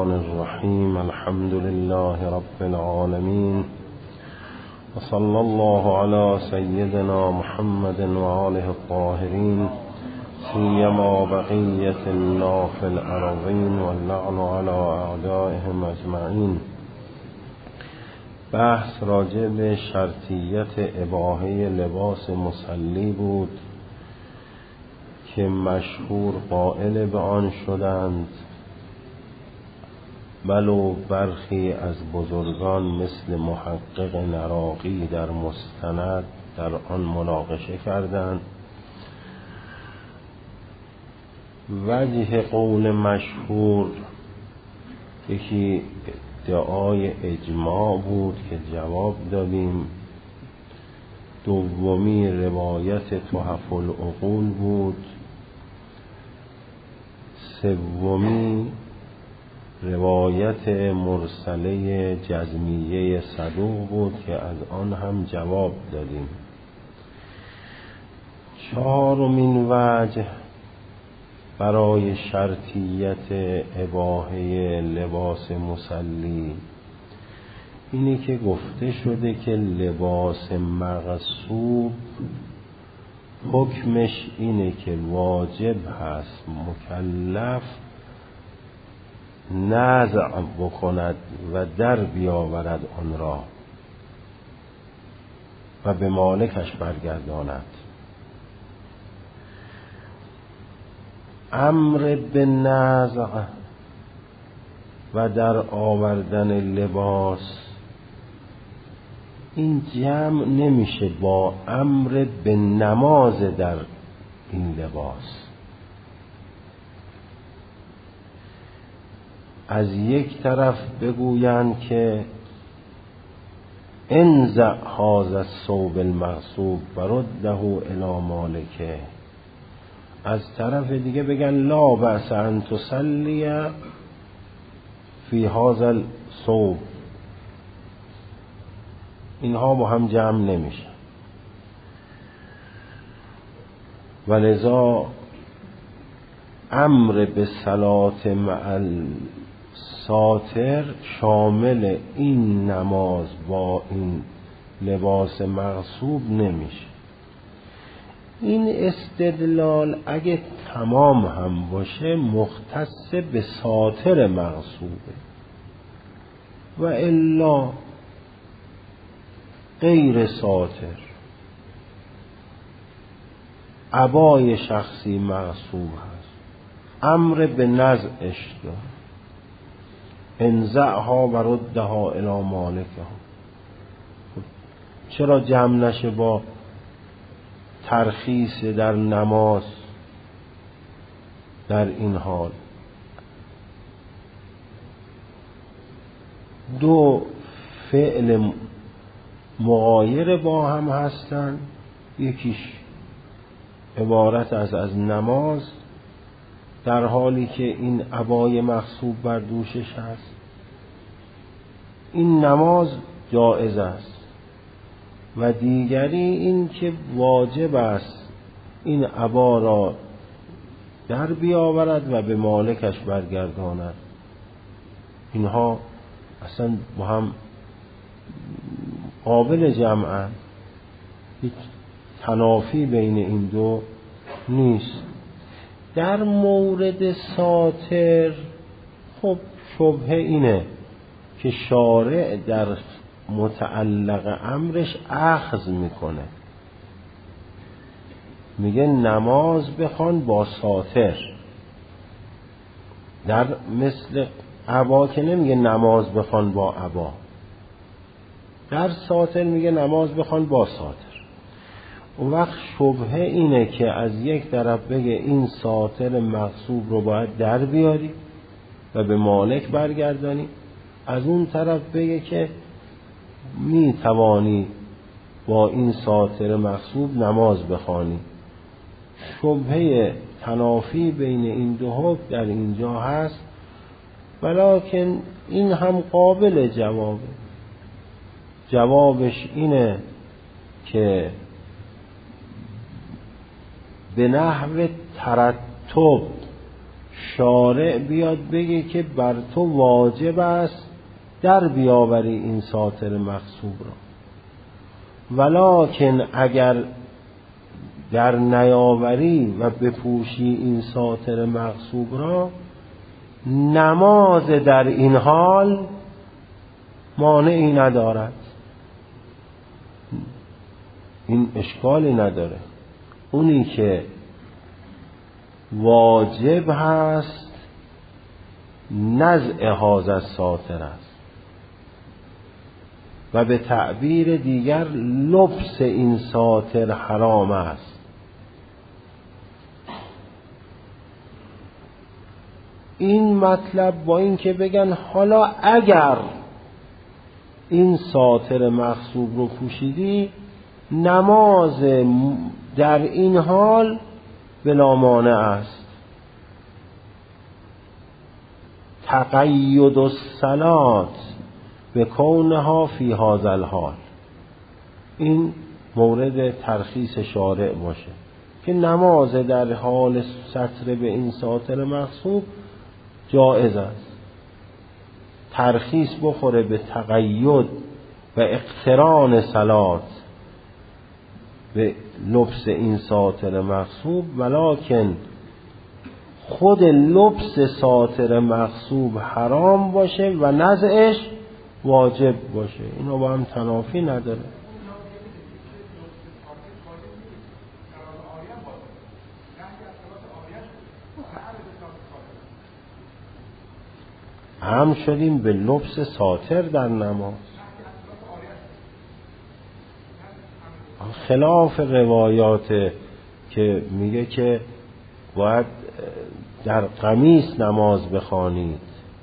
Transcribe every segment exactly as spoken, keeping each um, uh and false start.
الرحمن الرحیم. الحمد لله رب العالمین و صلی الله علی سیدنا محمد و آله الطاهرین سیما بقیة الله فی الارضین و اللعن علی اعدائهم اجمعین. بحث راجع به شرطیت اباحه لباس مصلی بود که مشهور قائل به آن شدند، ولو برخی از بزرگان مثل محقق نراقی در مستند در آن مناقشه کردند. وجه قول مشهور یکی ادعای اجماع بود که جواب دادیم، دومی روایت تحف العقول بود، سومی روایت مرسله جزمیه صدوق بود که از آن هم جواب دادیم. چهارمین وجه برای شرطیت اباحه لباس مصلی اینی که گفته شده که لباس مغصوب حکمش اینه که واجب هست مکلف نزع بکند و در بیاورد آن را و به مالکش برگرداند. امر به نزع و در آوردن لباس این جمع نمیشه با امر به نماز در این لباس. از یک طرف بگویند که انزع هذا الثوب المغصوب و رده الی مالکه، از طرف دیگه بگن لا بأس ان تصلی فی هذا الثوب. اینها با هم جمع نمیشه، ولذا امر به صلات مع ساتر شامل این نماز با این لباس مغصوب نمیشه. این استدلال اگه تمام هم باشه مختص به ساتر مغصوبه و الا غیر ساتر عبای شخصی مغصوب هست، امر به نزعش دار انزعها و ردها الی مالکها. چرا جمع نشه با ترخیص در نماز در این حال؟ دو فعل مغایر با هم هستن، یکیش عبارت از از نماز در حالی که این عبای مغصوب بر دوشش هست، این نماز جائز است، و دیگری این که واجب است این عبا را در بیاورد و به مالکش برگرداند. اینها اصلا با هم قابل جمعن، هیچ تنافی بین این دو نیست. در مورد ساتر خب شبهه اینه که شارع در متعلق امرش اخذ میکنه، میگه نماز بخوان با ساتر، در مثل عبا که نمیگه نماز بخوان با عبا، در ساتر میگه نماز بخوان با ساتر. اون وقت شبهه اینه که از یک طرف بگه این ساتر مغصوب رو باید در بیاری و به مالک برگردانی، از اون طرف بگه که می توانی با این ساتر مغصوب نماز بخوانی. شبهه تنافی بین این دو حکم در اینجا هست، ولکن این هم قابل جوابه. جوابش اینه که به نحو ترتب شارع بیاد بگه که بر تو واجب است در بیاوری این ساتر مغصوب را، ولکن اگر در نیاوری و بپوشی این ساتر مغصوب را، نماز در این حال مانعی ندارد، این اشکالی نداره. اونی که واجب هست نزع هذا الساتر است و به تعبیر دیگر لبس این ساتر حرام است. این مطلب با این که بگن حالا اگر این ساتر مغصوب رو پوشیدی، نماز در این حال بلا مانع است. تقید الصلاة به کونها فی هذا الحال، این مورد ترخیص شارع باشه که نماز در حال ستر به این ساتر مغصوب جائز است. ترخیص بخوره به تقید و اقتران صلات به لبس این ساتر مغصوب، ولکن خود لبس ساتر مغصوب حرام باشه و نزعش واجب باشه. اینا با هم تنافی نداره. هم شدیم به لبس ساتر در نماز، خلاف روایات که میگه که باید در قمیص نماز بخوانید،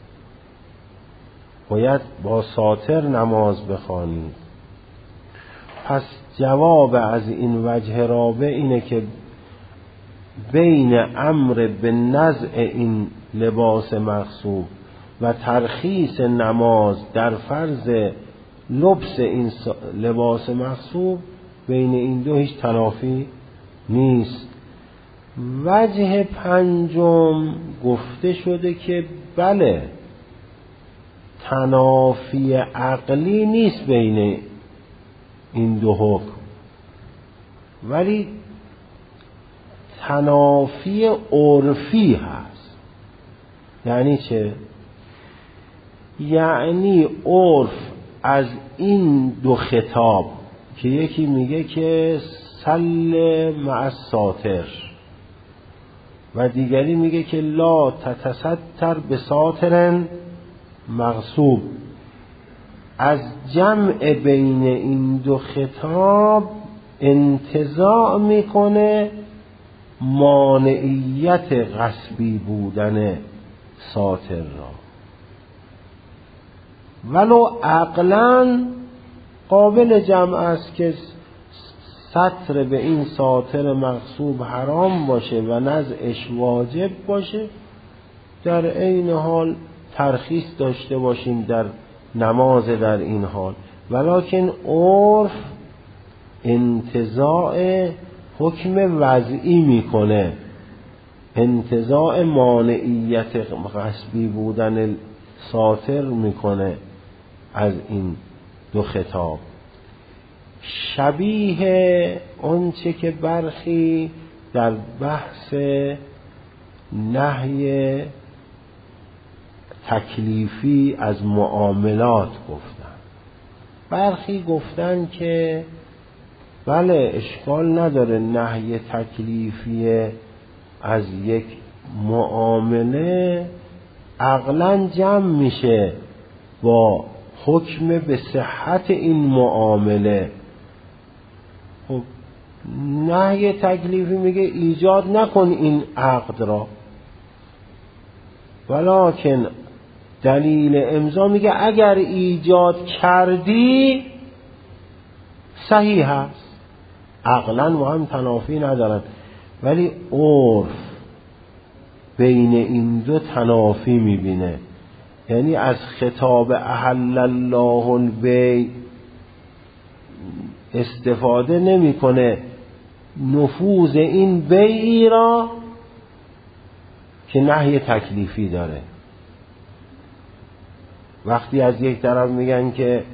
باید با ساتر نماز بخوانید. پس جواب از این وجه رابع اینه که بین امر به نزع این لباس مغصوب و ترخیص نماز در فرض لبس این لباس مغصوب، بین این دو هیچ تنافی نیست. وجه پنجم گفته شده که بله، تنافی عقلی نیست بین این دو حکم، ولی تنافی عرفی هست. یعنی چه؟ یعنی عرف از این دو خطاب که یکی میگه که صل مع الساتر و دیگری میگه که لا تتستر بساتر مغصوب، از جمع بین این دو خطاب انتزاع میکنه مانعیت غصبی بودن ساتر را، ولو عقلاً قابل جمع است که ستر به این ساتر مغصوب حرام باشه و نزعش واجب باشه، در این حال ترخیص داشته باشیم در نماز در این حال، ولکن عرف انتزاع حکم وضعی میکنه، انتزاع مانعیت غصبی بودن ساتر میکنه از این دو خطاب. شبیه اونچه که برخی در بحث نهی تکلیفی از معاملات گفتن. برخی گفتن که بله اشکال نداره نهی تکلیفی از یک معامله عقلاً جمع میشه با حکم به صحت این معامله. خب نهی تکلیفی میگه ایجاد نکن این عقد را، ولکن دلیل امضا میگه اگر ایجاد کردی صحیح هست. عقلاً با هم تنافی ندارن، ولی عرف بین این دو تنافی میبینه. یعنی از خطاب احل الله البیع استفاده نمیکنه نفوذ این بیعی را که نهی تکلیفی داره. وقتی از یک طرف میگن که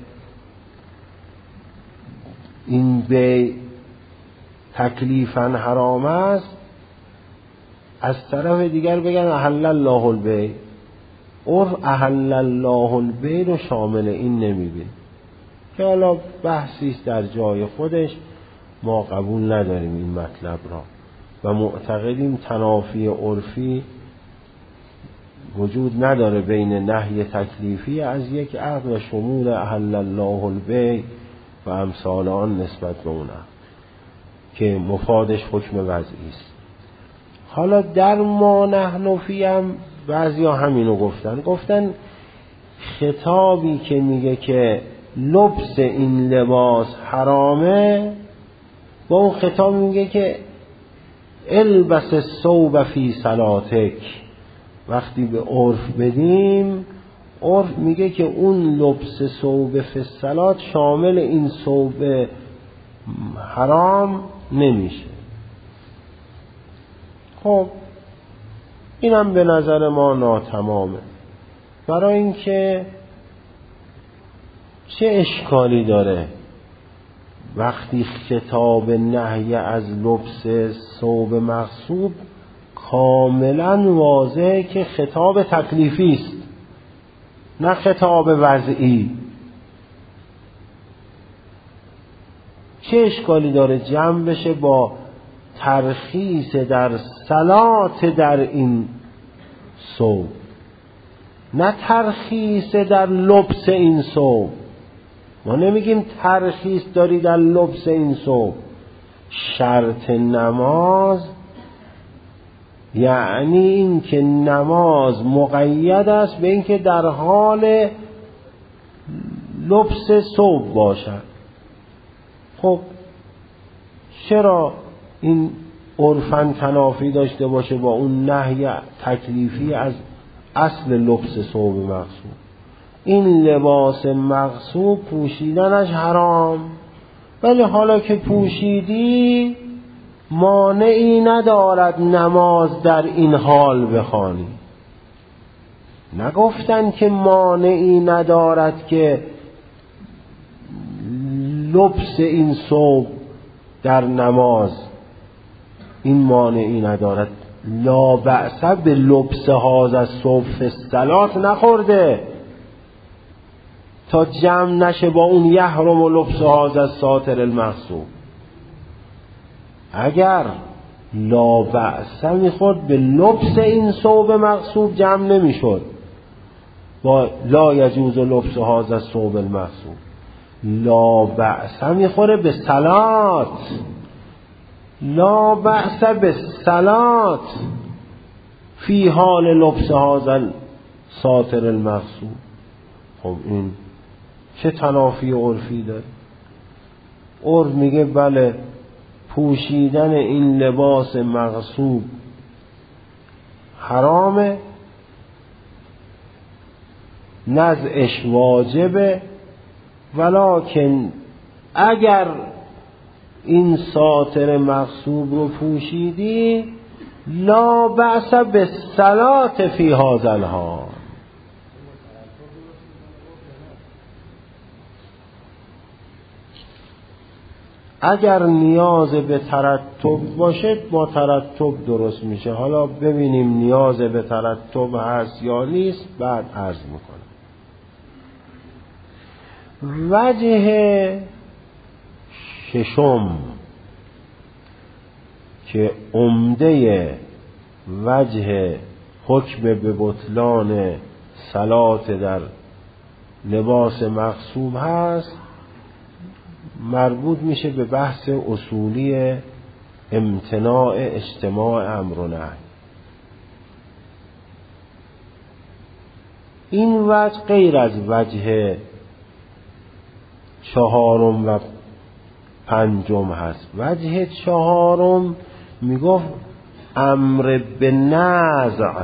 این بیع تکلیفاً حرام است، از طرف دیگر بگن احل الله البیع. عرف احل الله البیع رو شامل این نمیبین، که حالا بحثی است در جای خودش، ما قبول نداریم این مطلب را و معتقدیم تنافی عرفی وجود نداره بین نهی تکلیفی از یک عقد و شمول احل الله البیع و امثال آن نسبت به اون عقد که مفادش حکم وضعی است. حالا در ما نحن فی هم بعضی ها همینو گفتن گفتن خطابی که میگه که لبس این لباس حرامه، با اون خطاب میگه که البس الثوب فی صلاتک. وقتی به عرف بدیم، عرف میگه که اون لبس ثوب فی الصلات شامل این ثوب حرام نمیشه. خب اینم به نظر ما ناتمامه، برای اینکه چه اشکالی داره وقتی خطاب نهی از لبس ثوب مغصوب کاملا واضحه که خطاب تکلیفی است نه خطاب وضعی. چه اشکالی داره جمع بشه با ترخیص در صلات در این ثوب، نه ترخیص در لبس این ثوب. ما نمیگیم ترخیص داری در لبس این ثوب. شرط نماز یعنی این که نماز مقید است به این که در حال لبس ثوب باشد. خب چرا این عرفاً تنافی داشته باشه با اون نهی تکلیفی از اصل لبس ثوب مغصوب؟ این لباس مغصوب پوشیدنش حرام، ولی حالا که پوشیدی مانعی ندارد نماز در این حال بخوانی. نگفتن که مانعی ندارد که لبس این ثوب در نماز، این مانعی ندارد. لا بأس به لبس هذا الثوب فی الصلات نخورده تا جمع نشه با اون یحرم و لبس هذا الساتر المغصوب. اگر لا بأس میخورد به لبس این ثوب مغصوب جمع نمیشد با لا یجوز لبس هذا الثوب المغصوب. لا بأس میخوره به صلات، لا بأس به صلات فی حال لبس هذا الساتر المغصوب. خب این چه تنافی عرفی داره؟ عرف میگه بله پوشیدن این لباس مغصوب حرامه، نزعش واجبه، ولکن اگر این ساتر مغصوب رو پوشیدی لا بأس بالصلاة فی هذا الحال. اگر نیاز به ترتب باشه با ترتب درست میشه. حالا ببینیم نیاز به ترتب هست یا نیست بعد عرض میکنم. وجه ششم که عمده وجه حکم به بطلان صلات در لباس مغصوب هست، مربوط میشه به بحث اصولی امتناع اجتماع امر و نهی. این وجه غیر از وجه چهارم و پنجم هست. وجه چهارم میگفت امر به نزع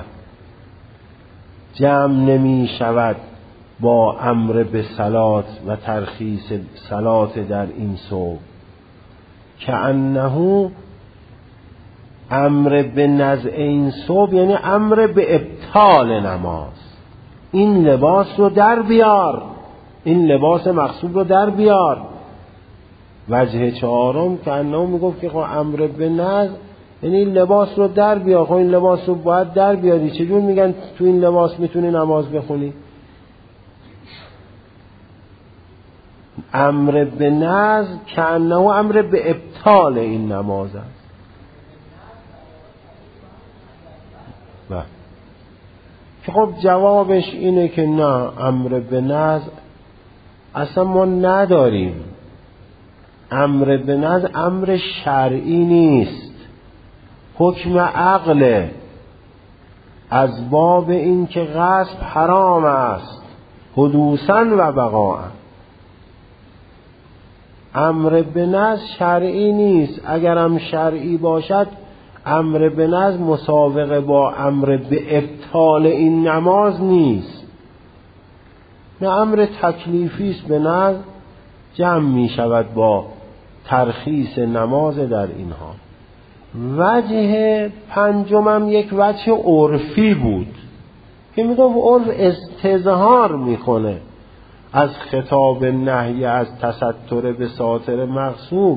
جمع نمی شود با امر به صلات و ترخیص صلات در این ثوب، که انه امر به نزع این ثوب یعنی امر به ابطال نماز. این لباس رو در بیار، این لباس مغصوب رو در بیار. وجه چهارم که انه میگفت که خب امر به نزع یعنی این لباس رو در بیار. خب این لباس رو باید در بیاری. چجور میگن تو این لباس میتونی نماز بخونی؟ امر به نزع که انه امر به ابطال این نماز است. بله. که خب جوابش اینه که نه، امر به نزع اصلا ما نداریم. امر به نزع امر شرعی نیست، حکم عقله، از باب این که غصب حرام است حدوثاً و بقاءً. امر به نزع شرعی نیست. اگرم شرعی باشد امر به نزع مسابقه با امر به ابطال این نماز نیست. نه، امر تکلیفی است. به نزع جمع می شود با ترخیص نماز در اینها. وجه پنجمم یک وجه عرفی بود که میگم عرف استظهار میکنه از خطاب نهی از تستر به ساتر مغصوب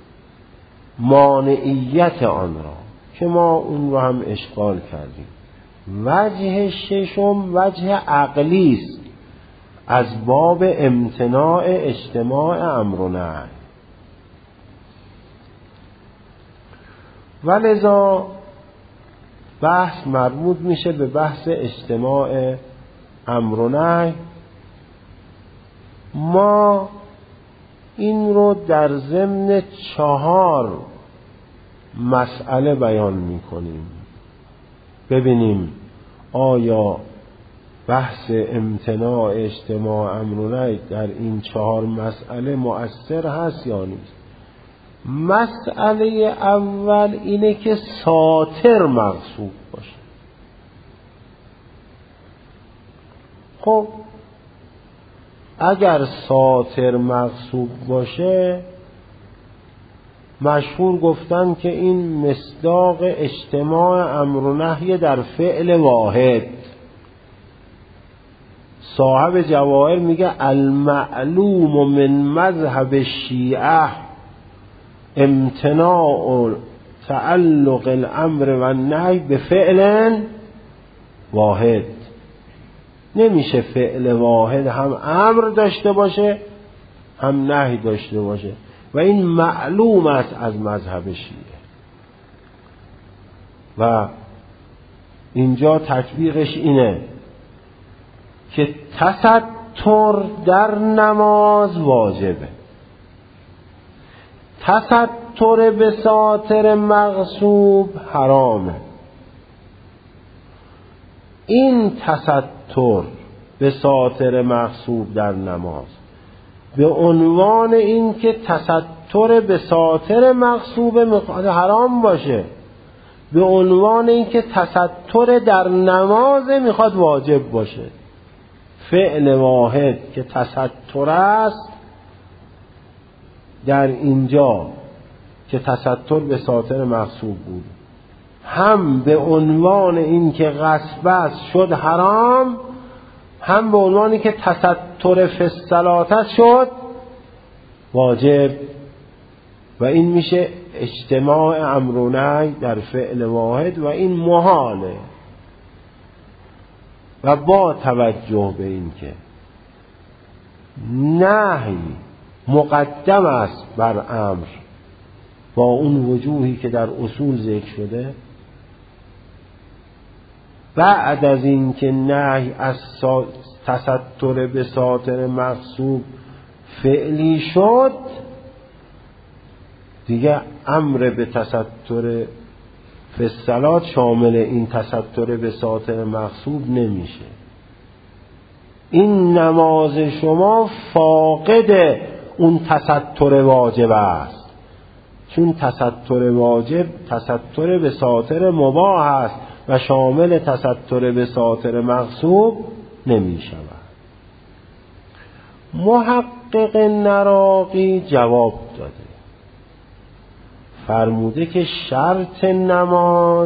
مانعیت آن را، که ما اون رو هم اشغال کردیم. وجه ششم وجه عقلی است، از باب امتناع اجتماع امر و نهی. ولذا بحث مربوط میشه به بحث اجتماع امر و نهی. ما این رو در ضمن چهار مسئله بیان میکنیم. ببینیم آیا بحث امتناع اجتماع امر و نهی در این چهار مسئله مؤثر هست یا نیست. مسئله اول اینه که ساتر مغصوب باشه. خب اگر ساتر مغصوب باشه، مشهور گفتن که این مصداق اجتماع امر و نهی در فعل واحد. صاحب جواهر میگه المعلوم من مذهب الشیعه امتناع تعلق الامر و النهی به فعل واحد. نمیشه فعل واحد هم امر داشته باشه هم نهی داشته باشه، و این معلوم است از مذهب شیعه. و اینجا تطبیقش اینه که تستر در نماز واجبه. تستر به ساتر مغصوب حرامه. این تستر به ساتر مغصوب در نماز به عنوان این که تستر به ساتر مغصوب میخواد حرام باشه، به عنوان این که تستر در نماز میخواد واجب باشه. فعل واحد که تستر است در اینجا که تستر به ساتر مغصوب بود، هم به عنوان این که غصب است شد حرام، هم به عنوانی که تستر فی الصلاة شد واجب. و این میشه اجتماع امر و نهی در فعل واحد، و این محاله. و با توجه به این که نهی مقدم است بر امر با اون وجوهی که در اصول ذکر شده، بعد از این که نهی از تستر به ساتر مغصوب فعلی شد، دیگه امر به تستر فی الصلاة شامل این تستر به ساتر مغصوب نمیشه. این نماز شما فاقد اون تستر واجب است، چون تستر واجب تستر به ساتر مباح است و شامل تستر به ساتر مغصوب نمی شود. محقق نراقی جواب داده فرموده که شرط نماز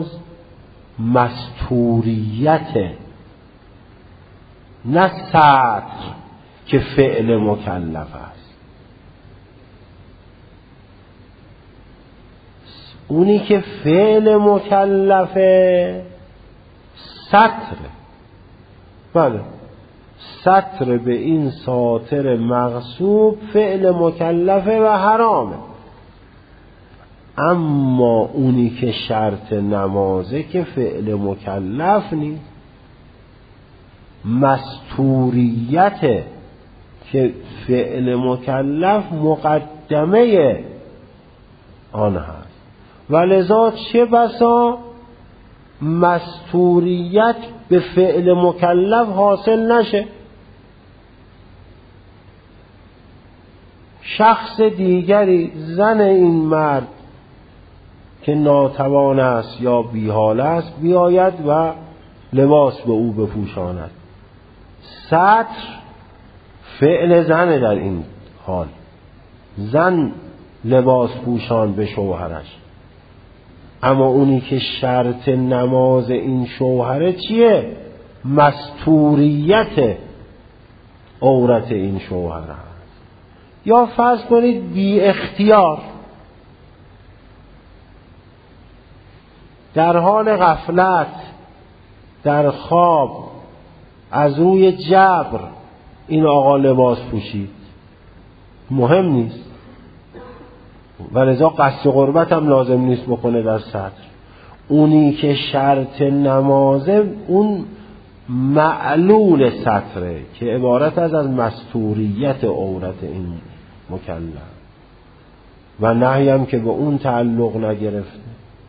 مستوریت، نه ستر که فعل مکلف است. اونی که فعل مکلفه ستره. بله، ستر به این ساتر مغصوب فعل مکلفه و حرامه. اما اونی که شرط نمازه که فعل مکلف نیست، مستوریت که فعل مکلف مقدمه آن هست. ولذا چه بسا مستوریت به فعل مکلف حاصل نشه، شخص دیگری، زن این مرد که ناتوان است یا بیحال است، بیاید و لباس به او بپوشاند. ستر فعل زن در این حال، زن لباس پوشان به شوهرش. اما اونی که شرط نماز این شوهره چیه؟ مستوریت عورت این شوهر است. یا فرض کنید بی اختیار در حال غفلت در خواب از روی جبر این آقا لباس پوشید، مهم نیست، ولذا قصد قربت هم لازم نیست بکنه در صدر. اونی که شرط نمازه اون معلول ستره که عبارت از از مستوریت عورت این مکلف و نهی هم که به اون تعلق نگرفته.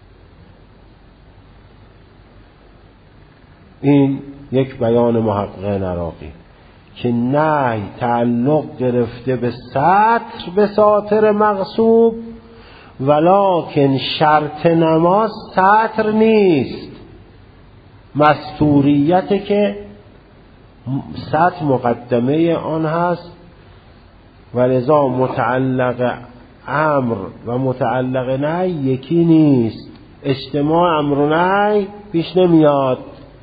این یک بیان محقق عراقی که نهی تعلق گرفته به ستر به ساتر مغصوب، ولکن شرط نماز ستر نیست، مستوریت که ستر مقدمه آن هست. ولذا متعلق امر و متعلق نهی یکی نیست، اجتماع امر و نهی پیش نمیاد.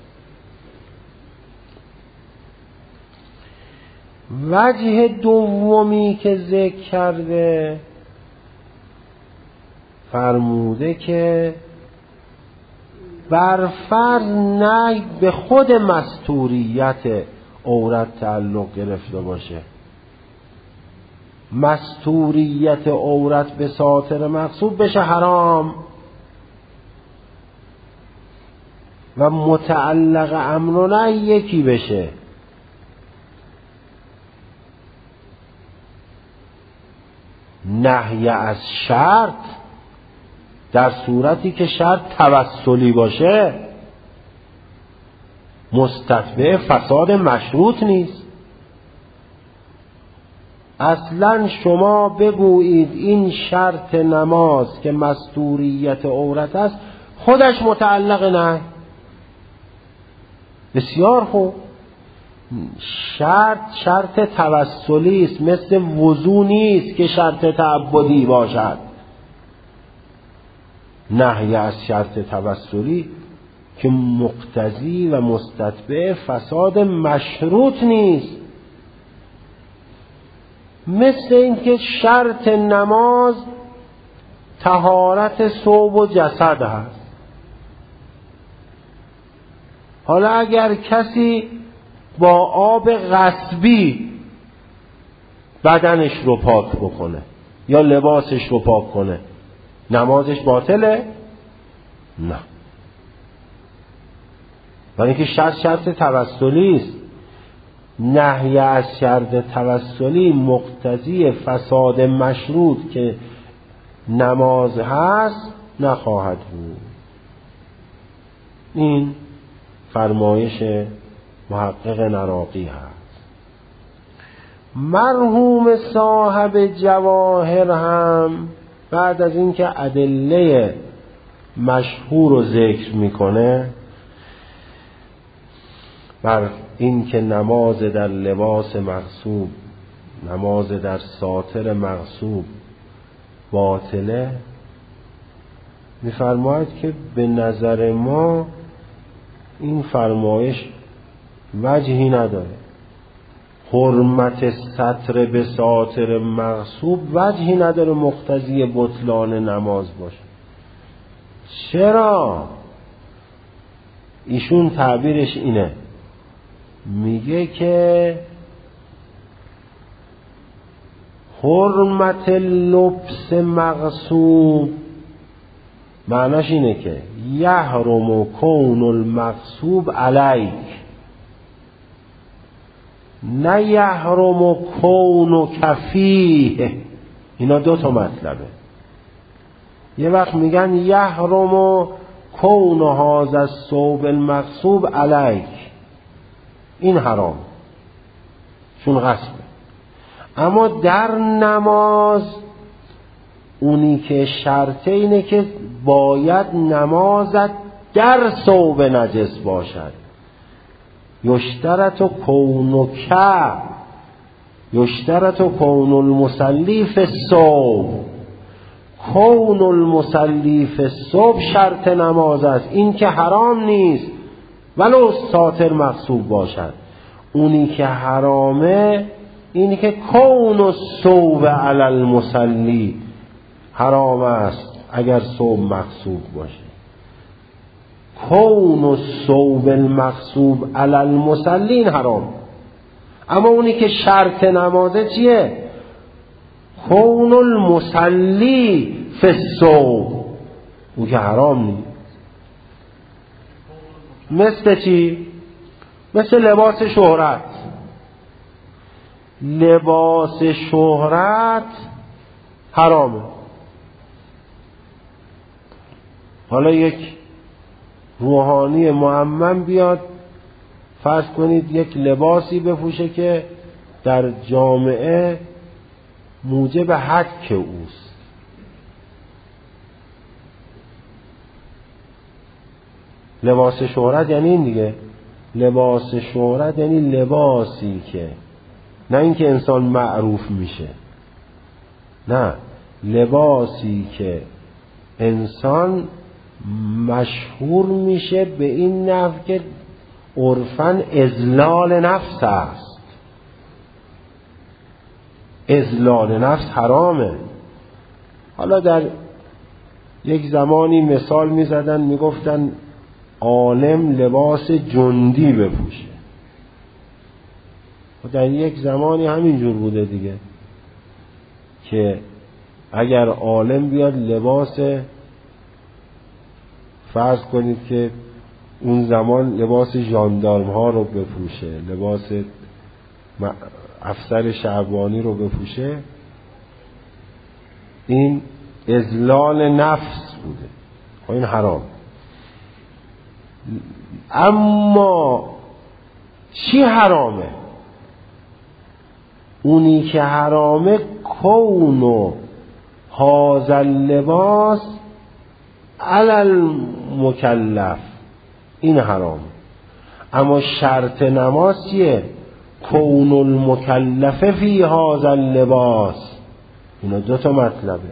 وجه دومی که ذکر کرده، فرموده که بر فرض نهی به خود مستوریت عورت تعلق گرفته باشه، مستوریت عورت به ساتر مقصود بشه حرام و متعلق امر و نهی یکی بشه. نهی از شرط در صورتی که شرط توسلی باشه مستتبع فساد مشروط نیست. اصلا شما بگویید این شرط نماز که مستوریت عورت است خودش متعلق نه، بسیار خوب، شرط شرط توسلی است، مثل وضو نیست که شرط تعبدی باشد. نهی از شرط توسلی که مقتضی و مستتبع فساد مشروط نیست، مثل این که شرط نماز طهارت ثوب و جسد هست. حالا اگر کسی با آب غصبی بدنش رو پاک بکنه یا لباسش رو پاک کنه، نمازش باطله؟ نه، ولی که شرط شرط توسلی است. نهی از شرط توسلی مقتضی فساد مشروط که نماز هست نخواهد بود. این فرمایش محقق عراقی هست. مرحوم صاحب جواهر هم بعد از اینکه ادله مشهور رو ذکر میکنه بر این که نماز در لباس مغصوب، نماز در ساتر مغصوب باطله، میفرماید که به نظر ما این فرمایش وجهی نداره. حرمت ستر به ساتر مغصوب وجهی نداره مقتضی بطلان نماز باشه. چرا؟ ایشون تعبیرش اینه، میگه که حرمت لبس مغصوب معناش اینه که یحرم کون المغصوب علیک، نه یحرم کون کفیه. اینا دو تا مطلبه. یه وقت میگن یحرم کون هذا الثوب المغصوب علیک، این حرام چون غصبه. اما در نماز اونی که شرطه اینه که باید نمازت در ثوب نجس باشد. یشترط کونک یشترط کون المصلی فی الثوب، کون المصلی فی الثوب شرط نماز است. این که حرام نیست ولو ساتر مغصوب باشد. اونی که حرامه اینی که کون الثوب علی المصلی حرام است اگر ثوب مغصوب باشه. کون الثوب المغصوب علی المصلی حرام. اما اونی که شرط نمازه چیه؟ کون المصلی فی الثوب، اون که حرام نیست. مثل چی؟ مثل لباس شهرت. لباس شهرت حرامه. حالا یک روحانی معمم بیاد فرض کنید یک لباسی بپوشه که در جامعه موجب حک اوست. لباس شهرت یعنی این دیگه. لباس شهرت یعنی لباسی که نه اینکه انسان معروف میشه، نه، لباسی که انسان مشهور میشه به این نحو که عرفاً اذلال نفس است. اذلال نفس حرامه. حالا در یک زمانی مثال میزدن میگفتن عالم لباس جندی بپوشه. و در یک زمانی همینجور بوده دیگه که اگر عالم بیاد لباس، فرض کنید که اون زمان لباس ژاندارم ها رو بپوشه، لباس افسر شعبانی رو بپوشه، این اذلال نفس بوده. خب این حرام. اما چی حرامه؟ اونی که حرامه کونو هذا اللباس علی المکلف، این حرام. اما شرط نماز چیه؟ کون المکلف فی هذا اللباس. اینا دو تا مطلبه.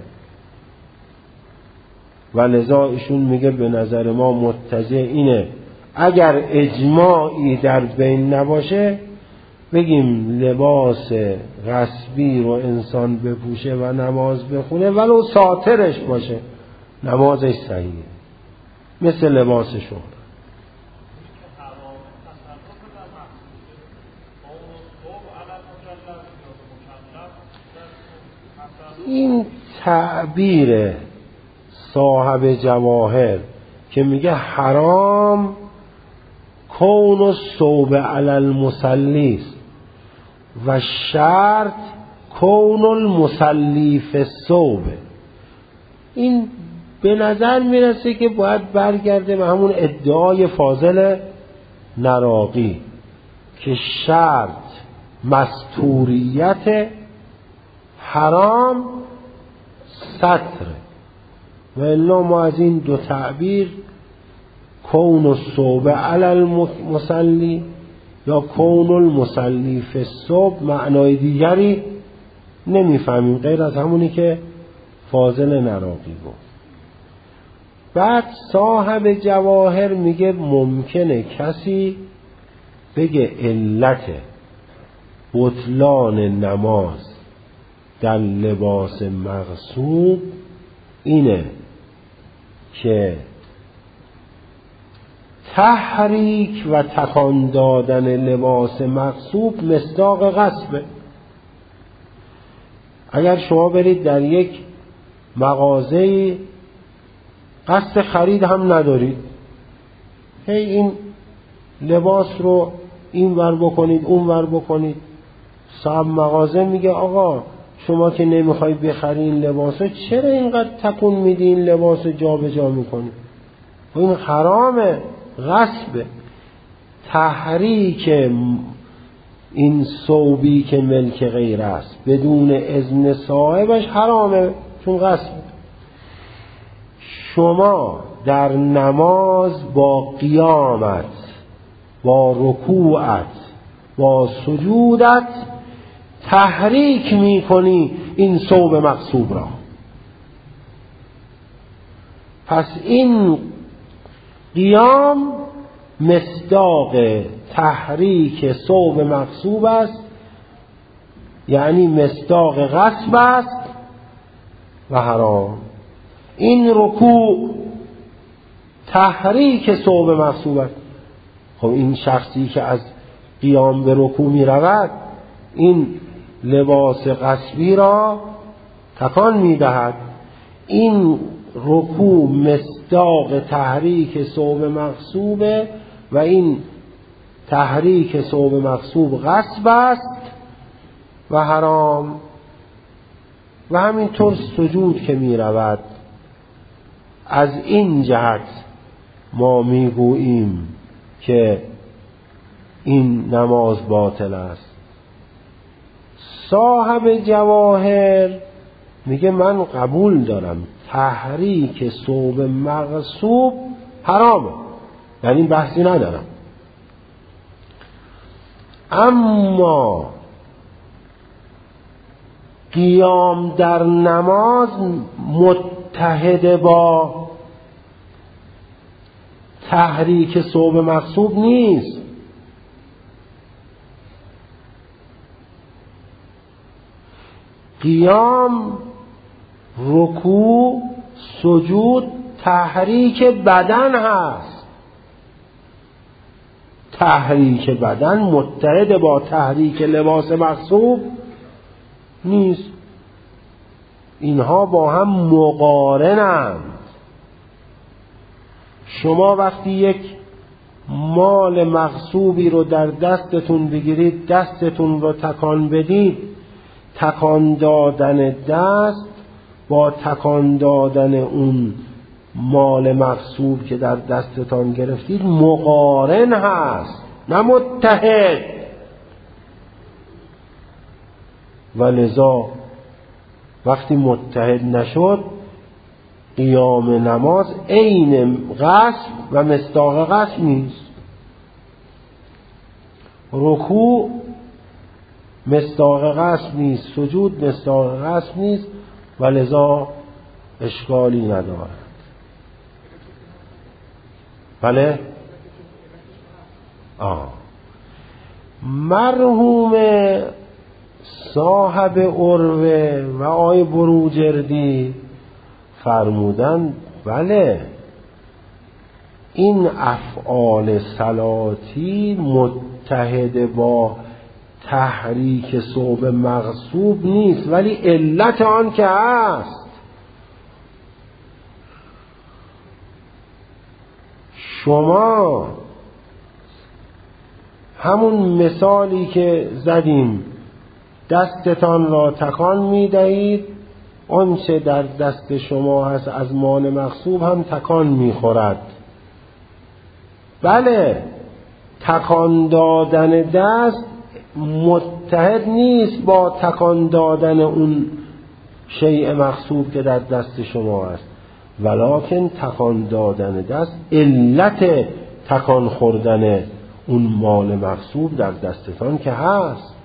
و لذا ایشون میگه به نظر ما متجه اینه اگر اجماعی در بین نباشه بگیم لباس غصبی رو انسان بپوشه و نماز بخونه ولو ساترش باشه نمازش صحیحه، مثل لباس شهر. این تعبیر صاحب جواهر که میگه حرام کون الثوب علی المصلی و شرط کون المصلی فی الثوب، این به نظر میرسه که باید برگرده به همون ادعای فاضل نراقی که شرط مستوریت، حرام ستر. و الا ما از این دو تعبیر کون الثوب علی المصلی یا کون المصلی فی الثوب معنای دیگری نمیفهمیم غیر از همونی که فاضل نراقی گفت. بعد صاحب جواهر میگه ممکنه کسی بگه علت بطلان نماز در لباس مغصوب اینه که تحریک و تکان دادن لباس مغصوب مصداق غصبه. اگر شما برید در یک مغازه قصد خرید هم ندارید، هی این لباس رو این ور بکنید اون ور بکنید، صاحب مغازه میگه آقا شما که نمیخوای بخری این لباس رو چرا اینقدر تکون میدی این لباس رو جا به جا میکنی؟ این حرامه، غصبه. تحریک این ثوبی که ملک غیر است بدون اذن صاحبش حرامه، چون غصبه. شما در نماز با قیامت، با رکوعت، با سجودت تحریک میکنی این ثوب مغصوب را. پس این قیام مصداق تحریک ثوب مغصوب است، یعنی مصداق غصب است و حرام. این رکوع تحریک ثوب مغصوب است. خب این شخصی که از قیام به رکوع می رود این لباس غصبی را تکان می دهد. این رکوع مصداق تحریک ثوب مغصوبه و این تحریک ثوب مغصوب غصب است و حرام. و همینطور سجود که می رود، از این جهت ما می گوییم که این نماز باطل است. صاحب جواهر میگه من قبول دارم تحریک ثوب مغصوب حرامه، یعنی بحثی ندارم، اما قیام در نماز متحد با تحریک ثوب مغصوب نیست. قیام، رکوع، سجود تحریک بدن هست. تحریک بدن متحد با تحریک لباس مغصوب نیست. اینها با هم مقارنند. شما وقتی یک مال مغصوبی رو در دستتون بگیرید، دستتون رو تکان بدید، تکان دادن دست با تکان دادن اون مال مغصوب که در دستتان گرفتید مقارن هست، نه متحد. و لذا وقتی متحد نشد قیام نماز عین غصب و مصداق غصب نیست. رکوع مصداق غصب نیست، سجود مصداق غصب نیست و لذا اشکالی ندارد. بله؟ آه. مرحوم صاحب عروه و آی بروجردی فرمودن بله این افعال صلاتی متحد با تحریک ثوب مغصوب نیست، ولی علت آن که هست. شما همون مثالی که زدیم دستتان را تکان می دهید، آنچه در دست شما هست از مال مغصوب هم تکان می خورد. بله تکان دادن دست متحد نیست با تکان دادن اون شیء مغصوب که در دست شما است، ولکن تکان دادن دست علت تکان خوردن اون مال مغصوب در دستتان که هست.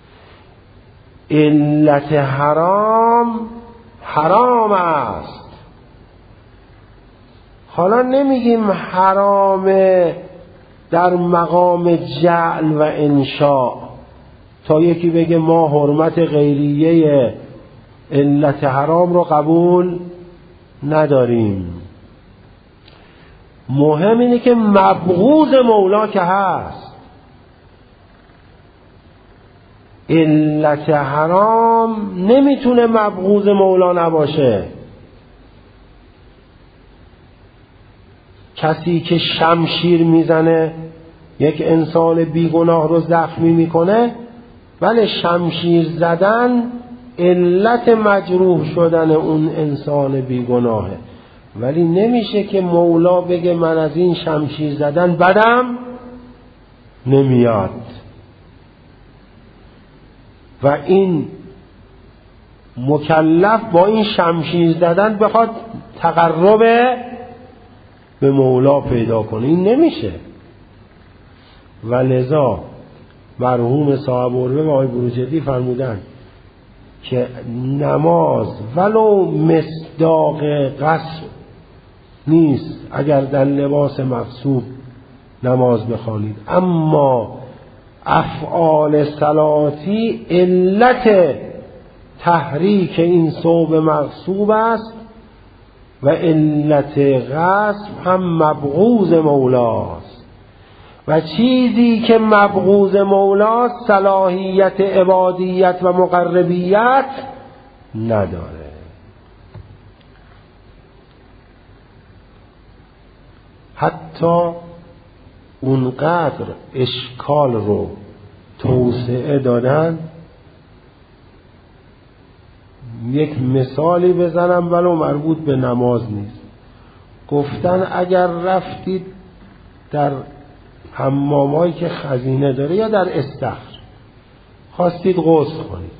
علت حرام حرام است. حالا نمیگیم حرامه در مقام جعل و انشاء تا یکی بگه ما حرمت غیریه علت حرام رو قبول نداریم. مهم اینه که مبغوض مولا که هست. علت حرام نمیتونه مبغوض مولا نباشه. کسی که شمشیر میزنه یک انسان بیگناه رو زخمی میکنه، ولی شمشیر زدن علت مجروح شدن اون انسان بیگناهه، ولی نمیشه که مولا بگه من از این شمشیر زدن بدم نمیاد و این مکلف با این شمشیر زدن بخواد تقرب به مولا پیدا کنه. این نمیشه. و لذا مرحوم صاحب عروه و آقای بروجردی فرمودن که نماز ولو مصداق قصر نیست اگر در لباس مغصوب نماز بخوانید، اما افعال صلاتی علت تحریک این ثوب مغصوب است و علت غصب هم مبغوض مولاست و چیزی که مبغوض مولاست صلاحیت عبادیت و مقربیت نداره. حتی اونقدر اشکال رو توسعه دادن، یک مثالی بزنم ولو مربوط به نماز نیست. گفتن اگر رفتید در حمامایی که خزینه داره یا در استخر خواستید غسل کنید،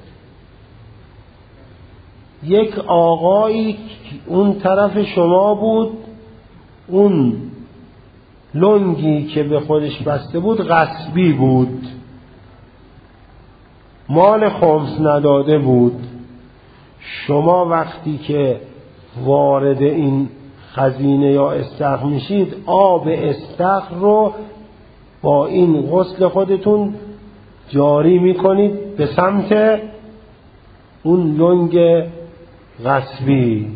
یک آقایی اون طرف شما بود، اون لنگی که به خودش بسته بود غصبی بود، مال خمس نداده بود. شما وقتی که وارد این خزینه یا استخر میشید، آب استخر رو با این غسل خودتون جاری میکنید به سمت اون لنگ غصبی.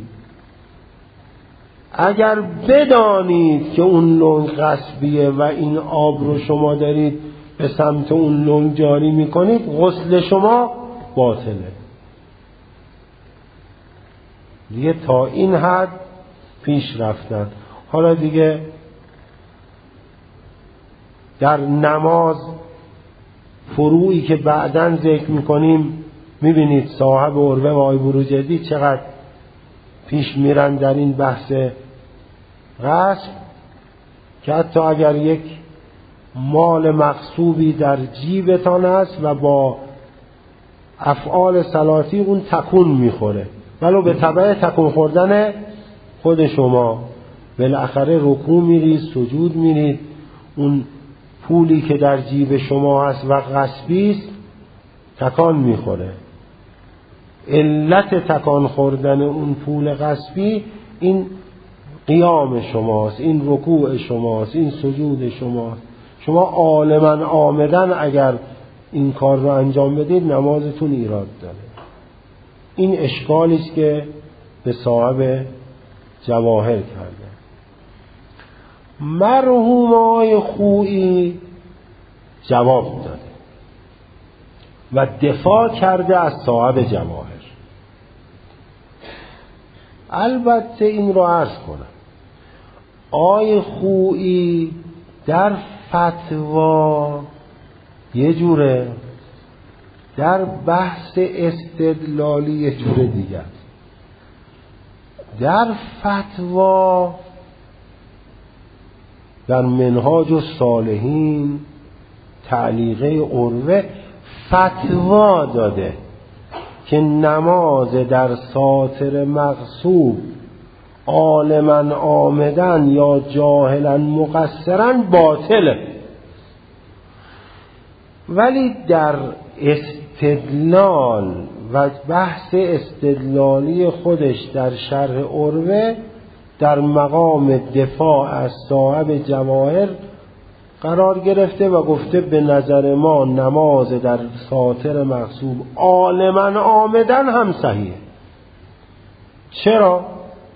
اگر بدانید که اون لنگ غصبیه و این آب رو شما دارید به سمت اون لنگ جاری میکنید، غسل شما باطله. دیگه تا این حد پیش رفتن. حالا دیگه در نماز فروعی که بعداً ذکر میکنیم میبینید صاحب عروه و آقای بروجردی چقدر پیش میرن در این بحث غصب، که حتی اگر یک مال مغصوبی در جیبتان است و با افعال صلاتی اون تکون میخوره، ولو به تبع تکون خوردن خود شما، بالاخره رکوع میرید، سجود میرید، اون پولی که در جیب شما هست و غصبی است تکان میخوره. علت تکان خوردن اون پول غصبی این قیام شماست، این رکوع شماست، این سجود شماست. شما عالماً آمدن اگر این کار رو انجام بدید نمازتون ایراد داره. این اشکالی است که به صاحب جواهر کرده. مرحوم آقای خویی جواب داده و دفاع کرده از صاحب جواهر. البته این رو عرض کنم، آقای خویی در فتوا یه جوره، در بحث استدلالی یه جوره دیگر. در فتوا در منهاج الصالحین تعلیقه عروه فتوا داده که نماز در ساتر مغصوب عالماً آمدن یا جاهلاً مقصراً باطله، ولی در استدلال و بحث استدلالی خودش در شرح عروه در مقام دفاع از صاحب جواهر قرار گرفته و گفته به نظر ما نماز در ساتر مغصوب عالماً عامداً هم صحیحه. چرا؟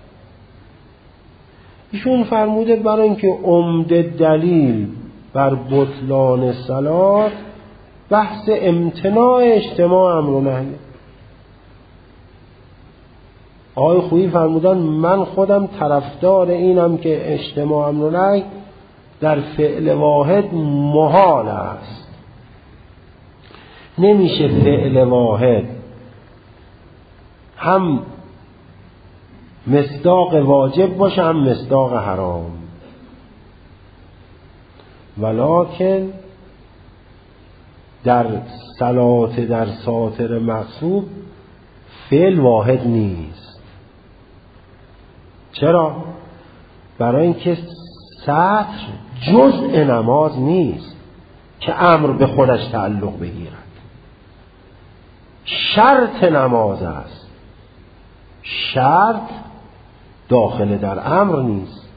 ایشون فرموده برای اینکه عمده دلیل بر بطلان صلات بحث امتناع اجتماع امر و نهی. آقای خویی فرمودن من خودم طرفدار اینم که اجتماع امر و نهی در فعل واحد محال است. نمیشه فعل واحد هم مصداق واجب باشه هم مصداق حرام، ولکن در صلات در ساتر مغصوب فعل واحد نیست. چرا؟ برای اینکه سطر جزء نماز نیست که امر به خودش تعلق بگیرد، شرط نماز است. شرط داخل در امر نیست.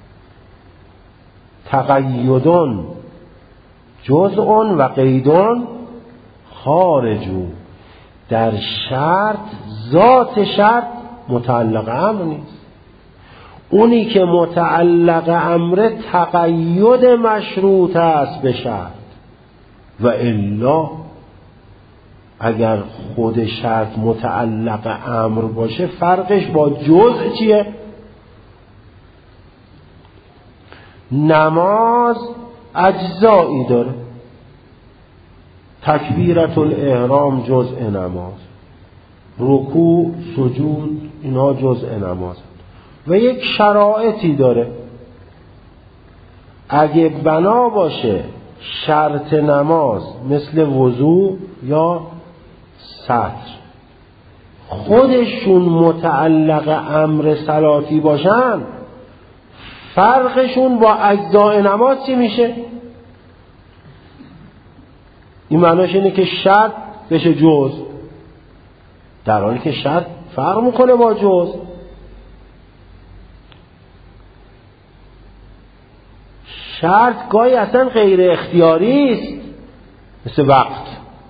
تقیدون جزء و قیدون خارجو. در شرط ذات شرط متعلق امر نیست. اونی که متعلق امر تقید مشروط است به شرط، و الا اگر خود شرط متعلق امر باشه فرقش با جزء چیه؟ نماز اجزایی داره. تکبیرت الاحرام جزء نماز، رکوع سجود اینا جزء نماز و یک شرایطی داره. اگه بنا باشه شرط نماز مثل وضوء یا سطر خودشون متعلق امر صلاتی باشن، فرقشون با اجزای نماز چی میشه؟ این معناش اینه که شرط بشه جز، در حالی که شرط فرق میکنه با جز. شرط گاهی اصلا غیر اختیاری است، مثل وقت.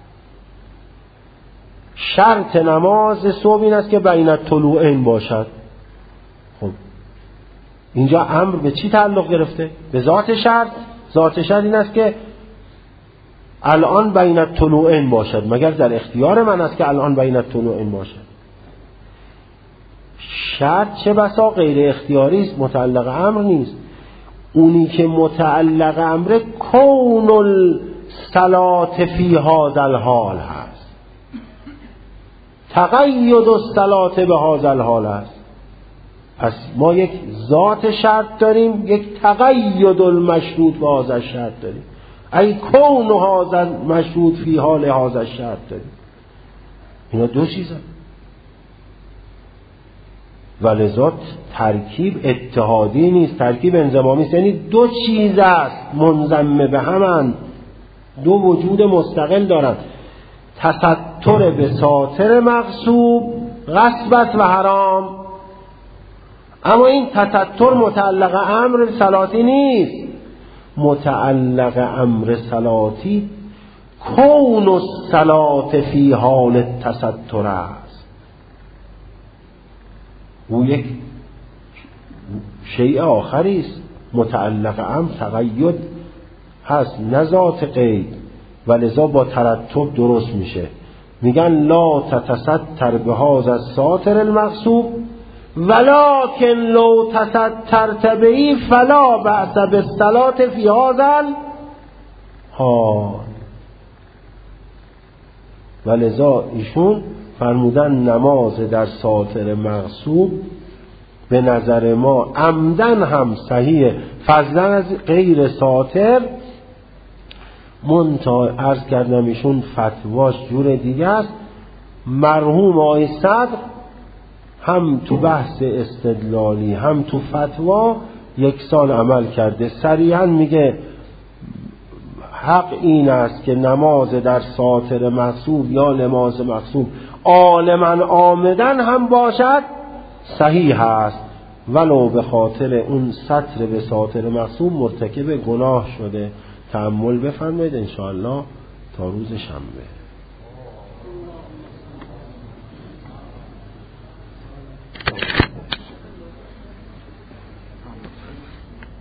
شرط نماز صبح این است که بین الطلوعین باشد. خب اینجا امر به چی تعلق گرفته؟ به ذات شرط. ذات شرط این است که الان بین الطلوعین باشد، مگر در اختیار من است که الان بین الطلوعین باشد. شرط چه بسا غیر اختیاری است، متعلق امر نیست. اونی که متعلق امر کون الصلاة فی هذا الحال هست، تقید الصلاة به هذا الحال هست. پس ما یک ذات شرط داریم، یک تقید المشروط به هذا الشرط داریم. ای کون هذا مشروط فی حال هذا الشرط داریم. اینا دو چیزه. ولذا ترکیب اتحادی نیست، ترکیب انضمامی است. یعنی دو چیز است منضم به همند، دو وجود مستقل دارند. تستر به ساتر مغصوب غصبت و حرام، اما این تستر متعلق امر صلاتی نیست. متعلق امر صلاتی کون الصلاة فی حال التستر است. او یک شیء آخری است. متعلق امر تقید هست نه ذات قید، ولذا با ترتب درست میشه. میگن لا تتستر به هذا الساتر المغصوب ولکن لو تسترت به فلا بأس بالصلاة فی هذا الحال. ولذا ایشون فرمودن نماز در ساتر مغصوب به نظر ما عمدن هم صحیحه، فضلا از غیر ساتر. منتها عرض کردم ایشون فتواش جور دیگه است. مرحوم آقای صدر هم تو بحث استدلالی هم تو فتوا یک سال عمل کرده. صریحا میگه حق این است که نماز در ساتر مغصوب یا نماز مغصوب عالما عامدن هم باشد صحیح است، ولو به خاطر اون سطر به ساتر معصوم مرتکب گناه شده. تأمل بفرمایید انشاءالله تا روز شنبه.